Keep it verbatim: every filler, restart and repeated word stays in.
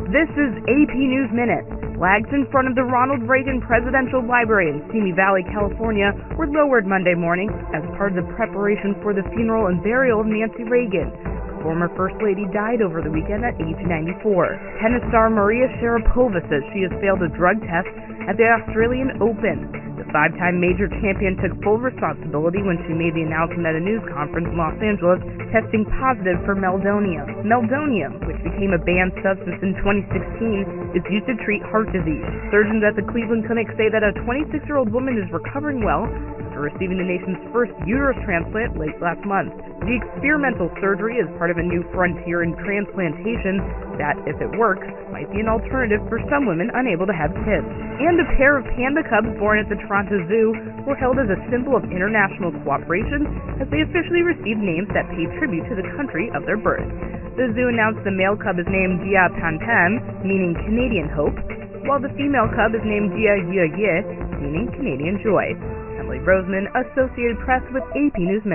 This is A P News Minute. Flags in front of the Ronald Reagan Presidential Library in Simi Valley, California were lowered Monday morning as part of the preparation for the funeral and burial of Nancy Reagan. The former First Lady died over the weekend at age ninety-four. Tennis star Maria Sharapova says she has failed a drug test at the Australian Open. The five-time major champion took full responsibility when she made the announcement at a news conference in Los Angeles, testing positive for meldonium. Meldonium, which became a banned substance in twenty sixteen, is used to treat heart disease. Surgeons at the Cleveland Clinic say that a twenty-six-year-old woman is recovering well after receiving the nation's first uterus transplant late last month. The experimental surgery is part of a new frontier in transplantation that, if it works, might be an alternative for some women unable to have kids. And a pair of panda cubs born at the Toronto Zoo were held as a symbol of international cooperation as they officially received names that pay tribute to the country of their birth. The zoo announced the male cub is named Dia Pan Pan, meaning Canadian hope, while the female cub is named Dia Ye Ye, meaning Canadian joy. Emily Roseman, Associated Press with A P News.